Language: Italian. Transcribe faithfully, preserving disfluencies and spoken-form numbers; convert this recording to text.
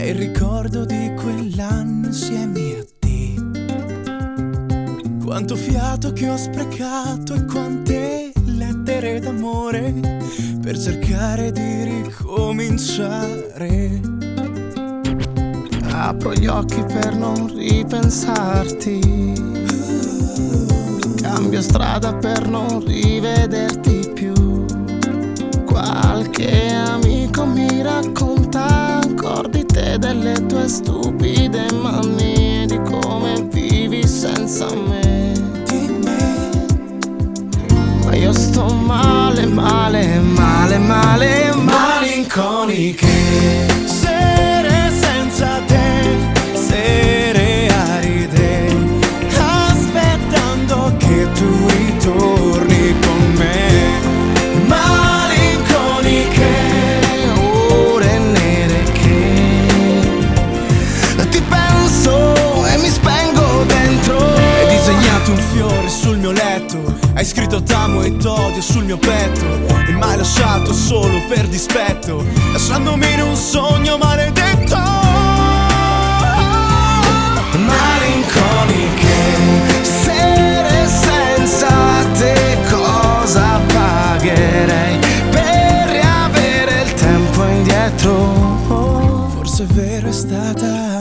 il ricordo di quell'anno insieme a te. Quanto fiato che ho sprecato e quante lettere d'amore per cercare di ricominciare. Apro gli occhi per non ripensarti, cambio strada per non rivederti più. Qualche amico mi racconta ancora di te, delle tue stupide manie, di come vivi senza me. Di me. Ma io sto male, male, male, male, malinconiche. Sere senza te, sere aride, aspettando che tu ritorni con me. Malinconiche, ore nere che ti penso e mi spengo dentro. hai disegnato un fiore sul mio letto, hai scritto t'amo e t'odio sul mio petto, e m'hai lasciato solo per dispetto, lasciandomi in un sogno maledetto. Malinconiche, sere senza te, cosa pagherei per riavere il tempo indietro? Forse è vero, è stata